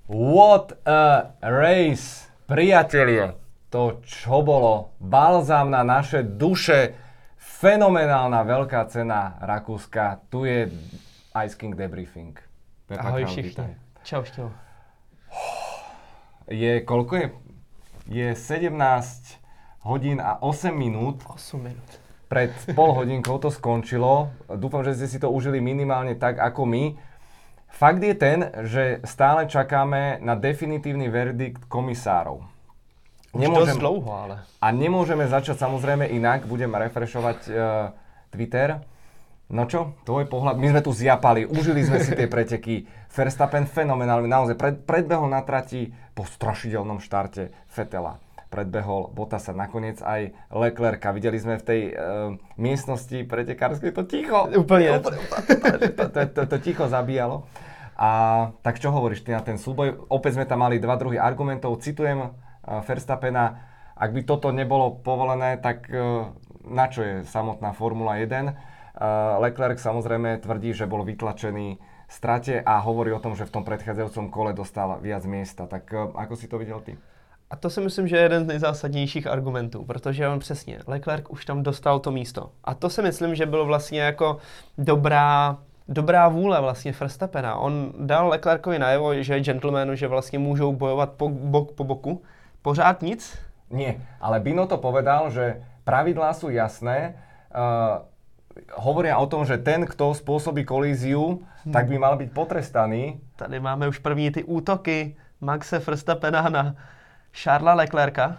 What a race, priatelia. To, čo bolo, balzám na naše duše, fenomenálna veľká cena Rakúska. Tu je Ice King debriefing. Pepa Ahoj Král, všichni. vítaj. Čau Štěvo. Koľko je? Je 17 hodín a 8 minút. 8 minút. Pred pol hodinkou to skončilo. Dúfam, že ste si to užili minimálne tak ako my. Fakt je ten, že stále čakáme na definitívny verdikt komisárov. Dosť dlouho, ale. A nemôžeme začať samozrejme inak. Budem refreshovať Twitter. No čo? Tvoj pohľad. My sme tu zjapali, užili sme si tie preteky. Verstappen fenomenálny, naozaj predbehol na trati po strašidelnom štarte Vettela. Predbehol Bottasa, nakoniec aj Leclerca. Videli sme v tej miestnosti pretekárskej to ticho. Úplne. To ticho zabíjalo. A tak čo hovoríš ty na ten súboj? Opäť sme tam mali dva druhy argumentov. Citujem Verstappena. Ak by toto nebolo povolené, tak na čo je samotná Formula 1? Leclerc samozrejme tvrdí, že bol vytlačený v strate a hovorí o tom, že v tom predchádzajúcom kole dostal viac miesta. Tak ako si to videl ty? A to si myslím, že je jeden z nejzásadnějších argumentů, protože on přesně, Leclerc už tam dostal to místo. A to si myslím, že bylo vlastně jako dobrá vůle vlastně Verstappena. On dal Leclercovi najevo, že je gentlemanu, že vlastně můžou bojovat bok po boku. Pořád nic? Nie, ale Bino to povedal, že pravidlá sú jasné. Hovoria o tom, že ten, kto spôsobí kolíziu, tak by mal byť potrestaný. Tady máme už první ty útoky Maxe Verstappena na Charlesa Leclerca.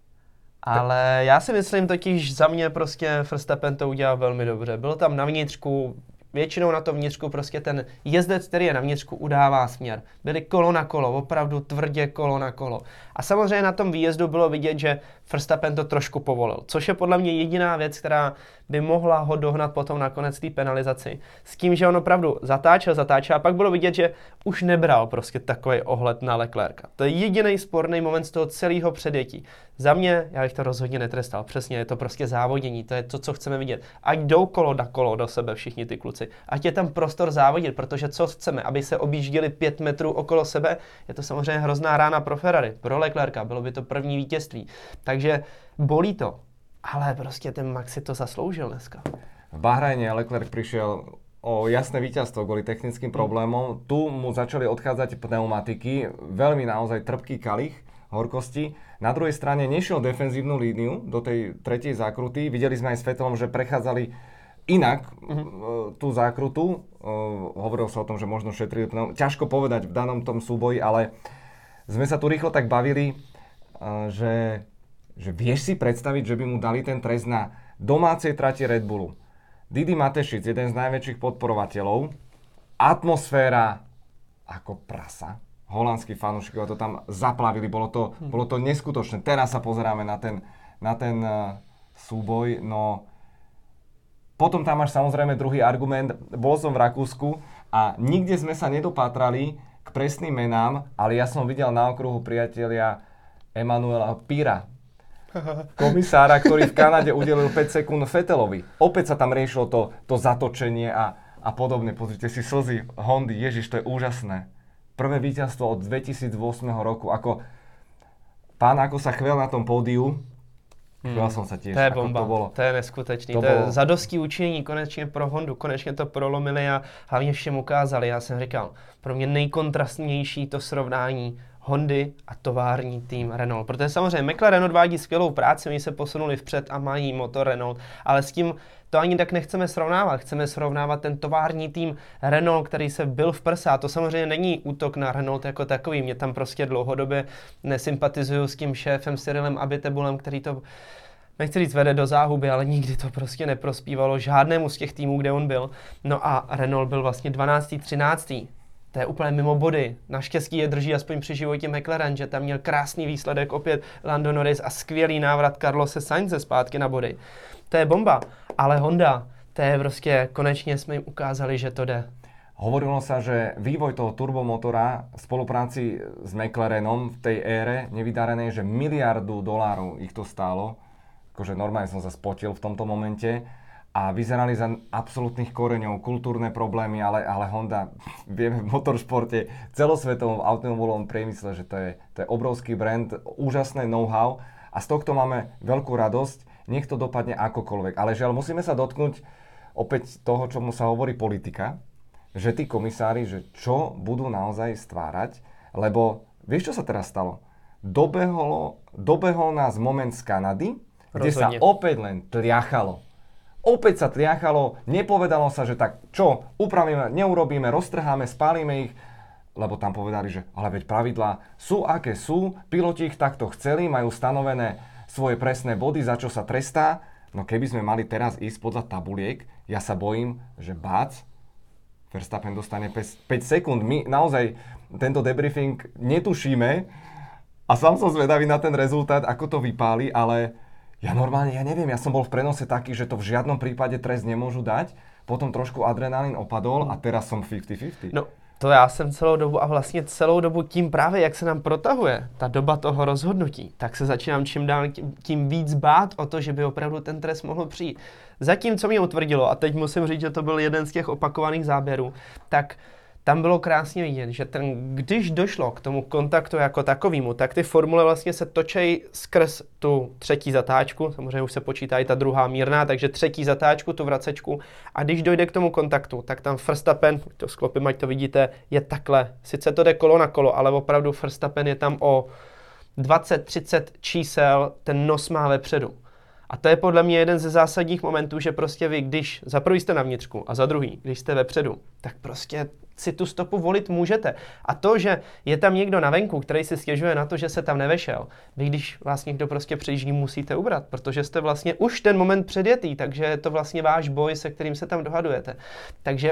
Ale já si myslím totiž za mě prostě Verstappen to udělal velmi dobře. Bylo tam na vnitřku, většinou na tom vnitřku prostě ten jezdec, který je na vnitřku, udává směr. Byli kolo na kolo, opravdu tvrdě kolo na kolo. A samozřejmě na tom výjezdu bylo vidět, že Verstappen to trošku povolil, což je podle mě jediná věc, která by mohla ho dohnat potom nakonec té penalizaci. S tím, že on opravdu zatáčel a pak bylo vidět, že už nebral prostě takový ohled na Leclerca. To je jediný sporný moment z toho celého předjetí. Za mě, já bych to rozhodně netrestal, přesně, je to prostě závodění, to je to, co chceme vidět. Ať jdou kolo na kolo do sebe všichni ty kluci, ať je tam prostor závodit, protože co chceme, aby se objížděli 5 metrů okolo sebe, je to samozřejmě hrozná rána pro Ferrari, pro Leclerca, bylo by to první vítězství. Takže bolí to, ale prostě ten Max si to zasloužil dneska. V Bahrajne Leclerc prišiel o jasné víťazstvo kvôli technickým problémom. Tu mu začali odchádzať pneumatiky, veľmi naozaj trpký kalich horkosti. Na druhej strane nešiel defenzívnu líniu do tej tretej zákruty. Videli sme aj s Vettelom, že prechádzali inak tú zákrutu. Hovorilo sa o tom, že možno šetrili pneumatiky. Ťažko povedať v danom tom súboji, ale sme sa tu rýchlo tak bavili, že vieš si predstaviť, že by mu dali ten trest na domácej trati Red Bullu. Didi Matešic, jeden z najväčších podporovateľov, atmosféra ako prasa. Holandskí fanúšikovia to tam zaplavili, bolo to neskutočné. Teraz sa pozeráme na ten súboj, no potom tam máš samozrejme druhý argument. Bol som v Rakúsku a nikde sme sa nedopátrali k presným menám, ale ja som videl na okruhu priatelia Emanuela Pira, komisára, ktorý v Kanade udelil 5 sekúnd Vettelovi. Opäť sa tam riešilo to zatočenie a podobne. Pozrite si slzy Hondy, Ježiš, to je úžasné. Prvé víťazstvo od 2008 roku. Ako sa chvel na tom pódiu, chvel som sa tiež. To je bomba, to je neskutečný. To je zadostí učinění konečně pro Hondu, konečně to prolomili a hlavně všem ukázali. Já jsem říkal, pro mě nejkontrastnější to srovnání Hondy a tovární tým Renault. Protože samozřejmě McLaren odvádí skvělou práci, oni se posunuli vpřed a mají motor Renault, ale s tím to ani tak nechceme srovnávat. Chceme srovnávat ten tovární tým Renault, který se byl v prsa. A to samozřejmě není útok na Renault jako takový. Mě tam prostě dlouhodobě nesympatizuju s tím šéfem Cyrilem Abitebulem, který to, nechci říct, vede do záhuby, ale nikdy to prostě neprospívalo žádnému z těch týmů, kde on byl. No a Renault byl vlastně 12. 13. To je úplně mimo body. Naštěstí je drží aspoň při životě McLaren, že tam měl krásný výsledek opět Lando Norris a skvělý návrat Carlose Sainze zpátky na body. To je bomba. Ale Honda, to je prostě, konečně jsme jim ukázali, že to jde. Hovorilo sa, že vývoj toho turbomotora v spolupráci s McLarenom v tej ére nevydarenej, že $1 miliardu ich to stálo. Akože normálne som sa spotil v tomto momente. a vyzerali za absolútnych koreňov, kultúrne problémy, ale Honda, vieme v motoršporte, celosvetovom automobilovom priemysle, že to je obrovský brand, úžasné know-how a z tohto máme veľkú radosť, nech to dopadne akokoľvek. Ale žiaľ, musíme sa dotknúť opäť toho, čomu sa hovorí politika, že tí komisári, že čo budú naozaj stvárať, lebo vieš, čo sa teraz stalo? Dobehol nás moment z Kanady, kde sa opäť len tliachalo. Opäť sa tliachalo, nepovedalo sa, že tak čo, upravíme, neurobíme, roztrháme, spálime ich, lebo tam povedali, že ale veď pravidlá sú aké sú, piloti ich takto chceli, majú stanovené svoje presné body, za čo sa trestá. No keby sme mali teraz ísť podľa tabuliek, ja sa bojím, že bác, Verstappen dostane 5 sekúnd. My naozaj tento debriefing netušíme a sám som zvedavý na ten rezultát, ako to vypáli, ale ja neviem, ja som bol v prenose taký, že to v žiadnom prípade trest nemôžu dať, potom trošku adrenalín opadol a teraz som 50-50. No, to já jsem celou dobu a vlastně celou dobu tím právě, jak se nám protahuje ta doba toho rozhodnutí, tak se začínám čím dál tím víc bát o to, že by opravdu ten trest mohl přijít. Zatím, co mě utvrdilo, a teď musím říct, že to byl jeden z těch opakovaných záběrů, tak tam bylo krásně vidět, že když došlo k tomu kontaktu jako takovému, tak ty formule vlastně se točejí skrz tu třetí zatáčku, samozřejmě už se počítá i ta druhá mírná, takže třetí zatáčku, tu vracečku, a když dojde k tomu kontaktu, tak tam Verstappen, to sklopím, ať to vidíte, je takhle, sice to jde kolo na kolo, ale opravdu Verstappen je tam o 20-30 čísel, ten nos má vepředu. A to je podle mě jeden ze zásadních momentů, že prostě vy, když za prvý jste na vnitřku a za druhý, když jste vepředu, tak prostě si tu stopu volit můžete. A to, že je tam někdo na venku, který si stěžuje na to, že se tam nevešel, vy, když vás někdo prostě přijíždí, musíte ubrat, protože jste vlastně už ten moment předjetý, takže je to vlastně váš boj, se kterým se tam dohadujete. Takže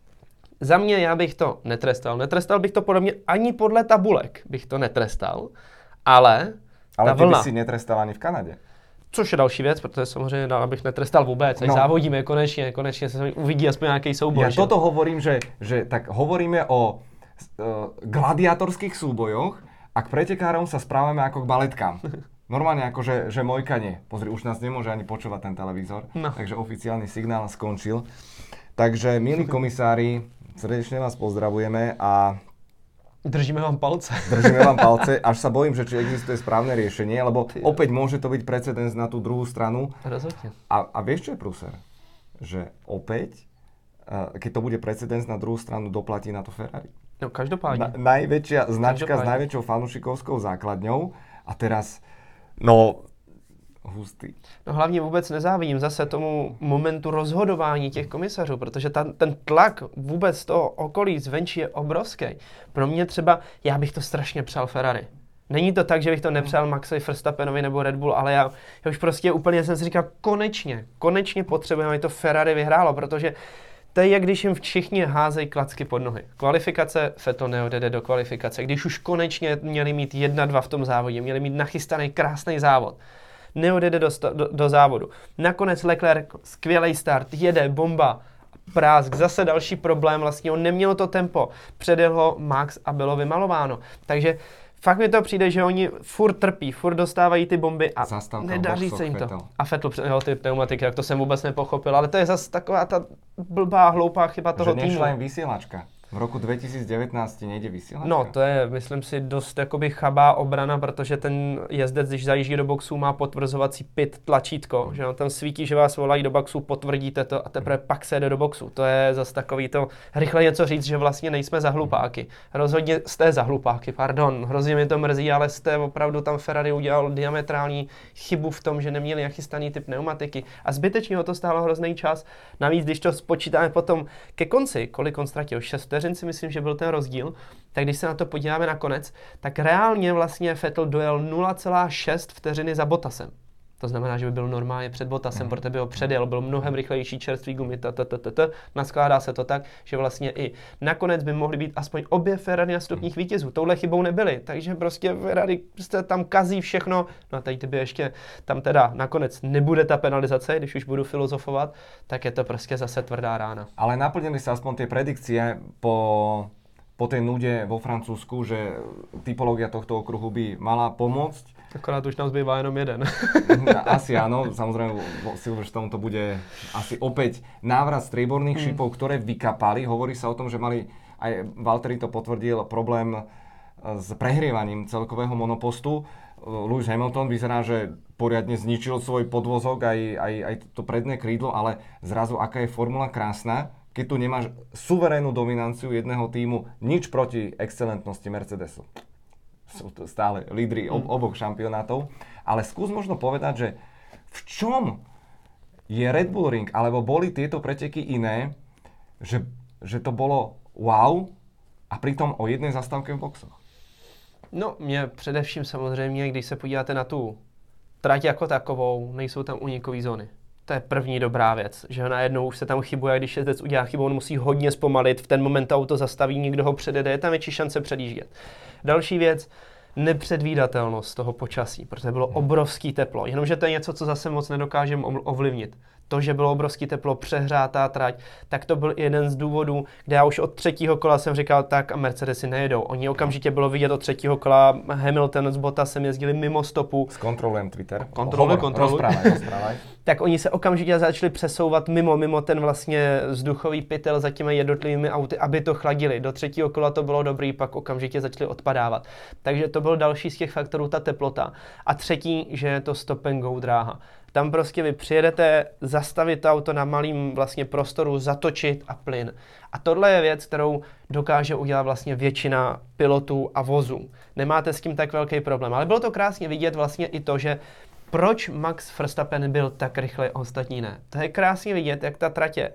za mě já bych to netrestal. Netrestal bych to podle mě ani podle tabulek bych to netrestal, ale ta vlna. Ale ty by si netrestal ani v Kanadě. Což je další věc, protože samozřejmě dál bych netrestal vůbec. Ať závodíme konečne sa uvidí aspoň nejaký súboj. Ja toto hovorím, že tak hovoríme o gladiátorských súbojoch a k pretekárom sa správame ako k baletkám. Normálne ako, že mojkanie. Pozri, už nás nemôže ani počúvať ten televízor, takže oficiálny signál skončil. Takže, milí komisári, srdečne vás pozdravujeme a držíme vám palce. Držíme vám palce, až sa bojím, že či existuje správne riešenie, lebo opäť môže to byť precedens na tú druhú stranu. Rozhodne. A vieš, čo je prúser? Že opäť, keď to bude precedens na druhú stranu, doplatí na to Ferrari. No, každopádne. Najväčšia značka s najväčšou fanúšikovskou základňou a teraz, hustý. No hlavně vůbec nezávidím zase tomu momentu rozhodování těch komisařů, protože ten tlak vůbec toho okolí zvenčí je obrovský. Pro mě třeba, já bych to strašně přál Ferrari. Není to tak, že bych to nepřál Maxovi Verstappenovi nebo Red Bull, ale já už prostě úplně jsem si říkal, konečně potřebujeme, aby to Ferrari vyhrálo, protože to je, jak když jim všichni házejí klacky pod nohy. Kvalifikace, Vettel neodjede do kvalifikace. Když už konečně měli mít 1-2 v tom závodě, měli mít nachystaný krásný závod, neodjede do závodu. Nakonec Leclerc, skvělý start, jede, bomba, prásk, zase další problém, vlastně on neměl to tempo, předjel ho Max a bylo vymalováno. Takže fakt mi to přijde, že oni furt trpí, furt dostávají ty bomby a nedaří se jim to. A Vettel předjel ty pneumatiky, jak to jsem vůbec nepochopil, ale to je zase taková ta blbá, hloupá chyba toho týmu. Že nešla jim vysílačka. V roku 2019 nejde vysílačka. No, to je, myslím si, dost jakoby chabá obrana, protože ten jezdec, když zajíždí do boxu, má potvrzovací pit tlačítko, že on tam svítí, že vás volají do boxu, potvrdíte to a teprve pak se jde do boxu. To je zase takový to, rychle něco říct, že vlastně nejsme za hlupáky. Rozhodně jste za hlupáky, pardon, hrozně mi to mrzí, ale jste opravdu tam Ferrari udělal diametrální chybu v tom, že neměli nachystaný ty pneumatiky a zbytečně ho to stálo hrozný čas. Navíc, když to spočítáme potom ke konci, kolik on ztratil, 6 vteřin si myslím, že byl ten rozdíl, tak když se na to podíváme nakonec, tak reálně vlastně Vettel dojel 0,6 vteřiny za Bottasem. To znamená, že by byl normálně před Bottasem, protože by ho předjel, byl mnohem rychlejší, čerstvý gumy, naskládá se to tak, že vlastně i nakonec by mohly být aspoň obě Ferrari na stupních vítězů. Touhle chybou nebyly, takže prostě Ferrari tam kazí všechno. No a teď kdyby ještě tam teda nakonec nebude ta penalizace, když už budu filozofovat, tak je to prostě zase tvrdá rána. Ale naplnili se aspoň ty predikcie po po tej nude vo Francúzsku, že typológia tohto okruhu by mala pomôcť. Akorát už nám zbývá jenom jeden. Asi áno, samozrejme Silverstone to bude asi opäť návrat strieborných šipov, ktoré vykapali. Hovorí sa o tom, že mali, aj Valtteri to potvrdil, problém s prehrievaním celkového monopostu. Lewis Hamilton vyzerá, že poriadne zničil svoj podvozok, aj to predné krídlo, ale zrazu aká je formula krásna, keď tu nemáš suverénnu dominanciu jedného tímu, nič proti excelentnosti Mercedesu. Sú to stále lídri oboch šampionátov, ale skús možno povedať, že v čom je Red Bull Ring, alebo boli tieto preteky iné, že to bolo wow a pritom o jednej zastávke v boxoch. No, mě především samozřejmě, když se podíváte na tu trať jako takovou, nejsou tam únikové zóny. To je první dobrá věc, že najednou už se tam chybuje, když jezdec udělá chybu, on musí hodně zpomalit, v ten moment auto zastaví, někdo ho předjede, je tam větší šance předjíždět. Další věc, nepředvídatelnost toho počasí, protože bylo obrovský teplo, jenomže to je něco, co zase moc nedokážeme ovlivnit. To, že bylo obrovský teplo, přehrátá trať, tak to byl jeden z důvodů, kde já už od třetího kola jsem říkal, tak a Mercedesy nejedou. Oni okamžitě bylo vidět od třetího kola, Hamilton s Bottasem jezdili mimo stopu. Zkontrolujem Twitter. Kontroluj. Rozprávaj. Tak oni se okamžitě začali přesouvat mimo ten vlastně vzduchový pytel za těmi jednotlivými auty, aby to chladili. Do třetího kola to bylo dobrý, pak okamžitě začali odpadávat. Takže to byl další z těch faktorů, ta teplota. A třetí, že je to stop and go dráha. Tam prostě vy přijedete zastavit auto na malým vlastně prostoru, zatočit a plyn. A tohle je věc, kterou dokáže udělat vlastně většina pilotů a vozů. Nemáte s tím tak velký problém. Ale bylo to krásně vidět vlastně i to, že proč Max Verstappen byl tak rychle a ostatní ne. To je krásně vidět, jak ta tratě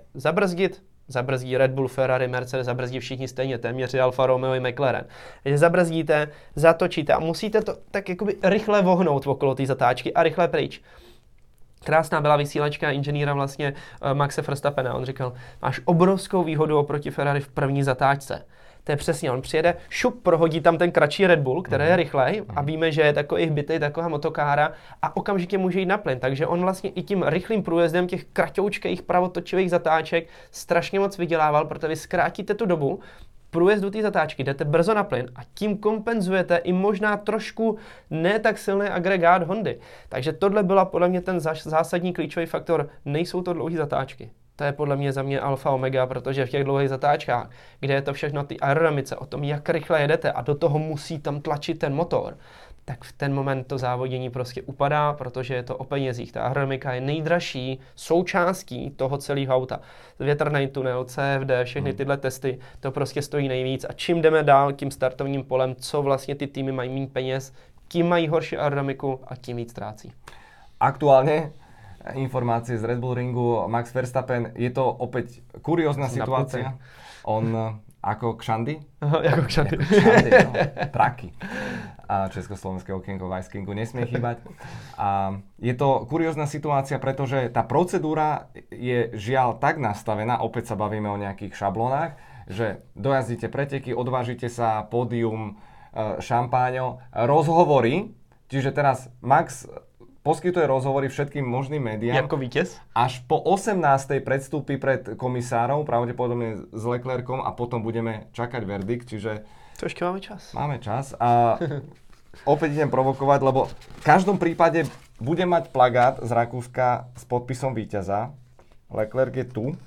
zabrzdí Red Bull, Ferrari, Mercedes, zabrzdí všichni stejně, téměř i Alfa Romeo i McLaren. Takže zabrzdíte, zatočíte a musíte to tak jakoby rychle vohnout okolo té zatáčky a rychle pryč. Krásná byla vysílačka inženýra vlastně Maxe Verstappena. On říkal, máš obrovskou výhodu oproti Ferrari v první zatáčce. To je přesně, on přijede, šup, prohodí tam ten kratší Red Bull, který je rychlej a víme, že je takový hbitej, taková motokára a okamžitě může jít na plyn. Takže on vlastně i tím rychlým průjezdem těch kratoučkých pravotočivých zatáček strašně moc vydělával, protože vy zkrátíte tu dobu průjezdu té zatáčky, jdete brzo na plyn a tím kompenzujete i možná trošku ne tak silný agregát Hondy. Takže tohle byla podle mě ten zásadní klíčový faktor. Nejsou to dlouhé zatáčky. To je podle mě za mě alfa omega, protože v těch dlouhých zatáčkách, kde je to všechno ty aerodynamice, o tom, jak rychle jedete a do toho musí tam tlačit ten motor, tak v ten moment to závodění prostě upadá, protože je to o penězích. Ta aerodynamika je nejdražší součástí toho celého auta. Větrný tunel, CFD, všechny tyhle testy, to prostě stojí nejvíc. A čím jdeme dál tím startovním polem, co vlastně ty týmy mají méně peněz, tím mají horší aerodynamiku a tím víc ztrácí. Aktuálne informácie z Red Bull Ringu, Max Verstappen, je to opäť kuriózna situácia. On ako Kšandy? Jako Kšandy. No, praky. A československé okienko v Ice Kingu nesmie chýbať. A je to kuriózna situácia, pretože tá procedúra je žiaľ tak nastavená, opäť sa bavíme o nejakých šablónach, že dojazdíte preteky, odvážite sa, pódium, šampáňo, rozhovory, čiže teraz Max poskytuje rozhovory všetkým možným médiám. Jako vítěz? Až po 18. predstúpi pred komisárov, pravdepodobne s Leclercom a potom budeme čakať verdikt, čiže... To ešte máme čas. Máme čas a opäť idem provokovať, lebo v každom prípade budem mať plagát z Rakúska s podpisom víťaza. Leclerc je tu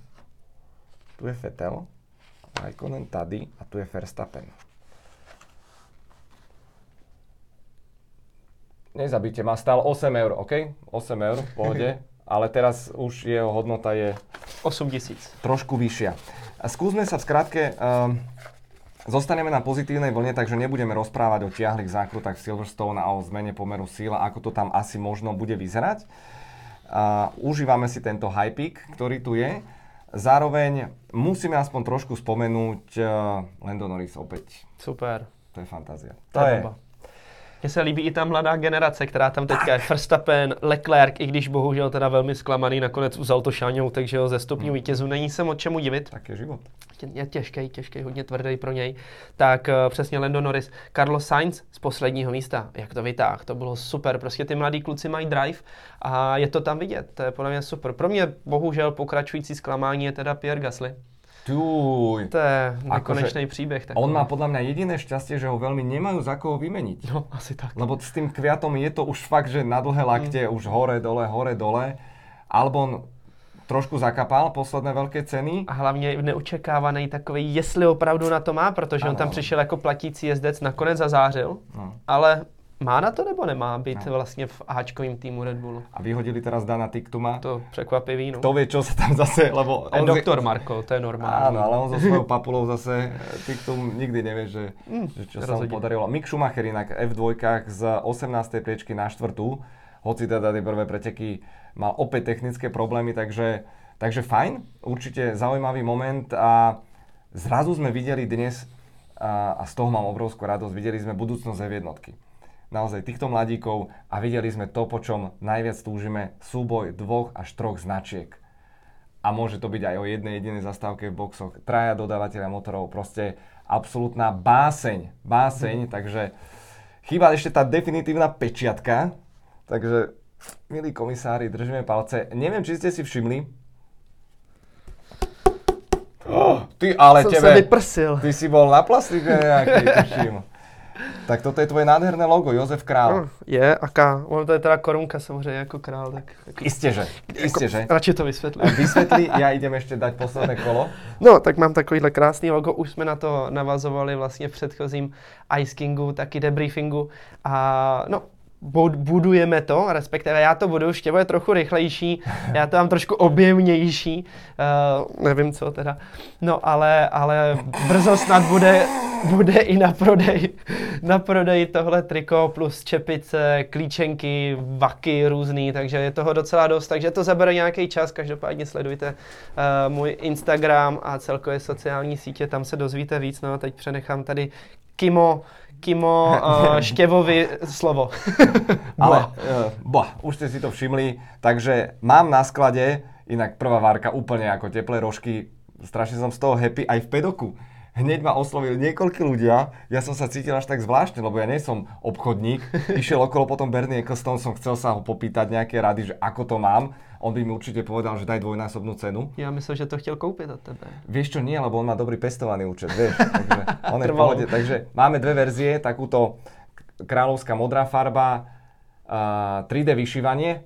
je Vettel, Raikkonen tady a tu je Verstappen. Nezabíte ma, stál 8 eur, OK? 8 eur, v pohode. Ale teraz už jeho hodnota je 8 000. Trošku vyššia. Skúsme sa v skratke, zostaneme na pozitívnej vlne, takže nebudeme rozprávať o tiahlých zákrutách v Silverstone a o zmene pomeru síl, ako to tam asi možno bude vyzerať. Užívame si tento hypík, ktorý tu je. Zároveň musíme aspoň trošku spomenúť Lando Norris opäť. Super. To je fantázia. To je bomba. Mně se líbí i ta mladá generace, která tam teďka je. Verstappen, Leclerc, i když bohužel teda velmi zklamaný, nakonec uzal to šáňou, takže jo, ze stupňů vítězů není se od čemu divit. Tak je život. Je těžký, hodně tvrdý pro něj. Tak přesně Lando Norris, Carlos Sainz z posledního místa, jak to vytáhl, to bylo super. Prostě ty mladí kluci mají drive a je to tam vidět, to je podle mě super. Pro mě bohužel pokračující zklamání je teda Pierre Gasly. Tuj. To je nekonečný příběh. Takový. On má podľa mňa jediné šťastie, že ho veľmi nemajú za koho vymeniť. No, asi tak. Lebo s tým Kviatom je to už fakt, že na dlhé lakte, už hore, dole. Albon trošku zakapal posledné veľké ceny. A hlavně neočekávaný takový, jestli opravdu na to má, protože on tam přišel jako platící jezdec, nakonec zazářil, ale má na to nebo nemá být vlastně v Ačkovým týmu Red Bullu? A vyhodili teraz Dana Tiktuma. To překvapivý, no. Kto vie, čo sa tam zase, lebo... Doktor Marko, to je normální. Áno, ale on so svojou papulou zase, Tiktum nikdy nevie, že čo sa mu podarilo. Mick Schumacher inak F2 z 18. priečky na 4. Hoci teda tie prvé preteky mal opäť technické problémy, takže fajn, určite zaujímavý moment a zrazu sme videli dnes, a z toho mám obrovskú radosť, videli sme budúcnosť F1. Naozaj týchto mladíkov a videli sme to, po čom najviac túžime, súboj 2 až 3 značiek. A môže to byť aj o jednej jedinej zastávke v boxoch, traja dodávateľia motorov, proste absolútna báseň, takže chýba ešte tá definitívna pečiatka, takže milí komisári, držíme palce. Neviem, či ste si všimli, ty ale som tebe, sa vyprsil. Ty si bol na plastike nejaký, tuším. Tak toto je tvoje nádherné logo, Jozef Král. Je, aká, ono to je teda korunka samozřejmě jako král, tak... Isté, že. Radši to vysvětlím. Vysvětlí, já idem ještě dať posledné kolo. No, tak mám takovýhle krásný logo, už jsme na to navazovali vlastně v předchozím Ice Kingu, taky debriefingu a no, budujeme to, respektive já to budu, Štěvo je trochu rychlejší, já to mám trošku objemnější, nevím co teda, no ale brzo snad bude i na prodej tohle triko plus čepice, klíčenky, vaky různý, takže je toho docela dost, takže to zabere nějaký čas, každopádně sledujte můj Instagram a celkově sociální sítě, tam se dozvíte víc, no a teď přenechám tady Kimo Štěvovi slovo. Ale už ste si to všimli, takže mám na sklade, inak prvá várka úplne ako teplé rožky, strašne som z toho happy, aj v pedoku. Hneď ma oslovili niekoľkí ľudia, ja som sa cítil až tak zvláštne, lebo ja nie som obchodník, išiel okolo potom Bernie Ecclestone, som chcel sa ho popýtať nejaké rady, že ako to mám, on by mi určite povedal, že daj dvojnásobnú cenu. Ja myslel, že to chtěl koupit od tebe. Vieš čo, nie, lebo on má dobrý pestovaný účet, vieš, takže on je v pohode. Takže máme dve verzie, takúto kráľovská modrá farba, 3D vyšívanie,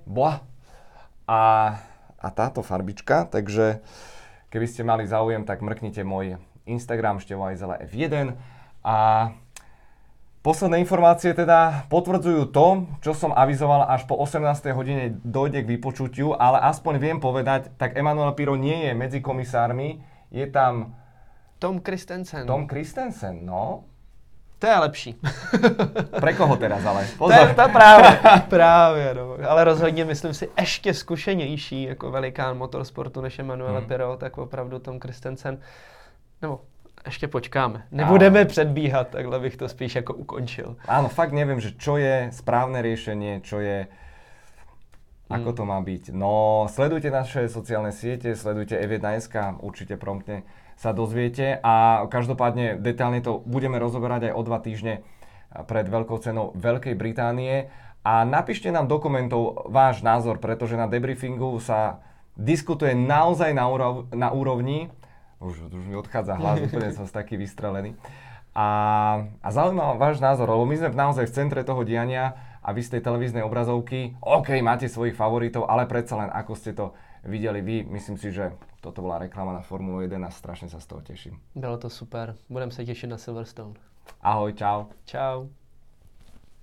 a táto farbička, takže keby ste mali záujem, tak mrknite môj Instagram Števo Ajzele F1 a posledné informácie teda potvrdzujú to, čo som avizoval, až po 18. hodine dojde k vypočutiu, ale aspoň viem povedať, tak Emanuel Pirot nie je medzi komisármi, je tam Tom Kristensen. No. To je lepší. Pre koho teraz ale? Pozor. To právě, no. Ale rozhodně myslím si ještě zkušenější jako velikán motorsportu než Emanuel Pirot, tak opravdu Tom Kristensen. Nebo ještě počkáme. Nebudeme předbíhat, takhle bych to spíš jako ukončil. Áno, fakt neviem, že čo je správne riešenie, čo je... Ako to má byť. No, sledujte naše sociálne siete, sledujte F1.sk, určite promptne sa dozviete a každopádne detailne to budeme rozoberať aj o 2 týždne pred veľkou cenou Veľkej Británie a napíšte nám do komentov váš názor, pretože na debriefingu sa diskutuje naozaj na úrovni. Už mi odchádza hlas, úplne som taký vystrelený. A zaujíma váš názor, lebo my sme naozaj v centre toho diania a vy z tej televíznej obrazovky, OK, máte svojich favoritov, ale predsa len ako ste to videli vy, myslím si, že toto bola reklama na Formulu 1 a strašne sa z toho teším. Bylo to super, budem se těšit na Silverstone. Ahoj, čau. Čau.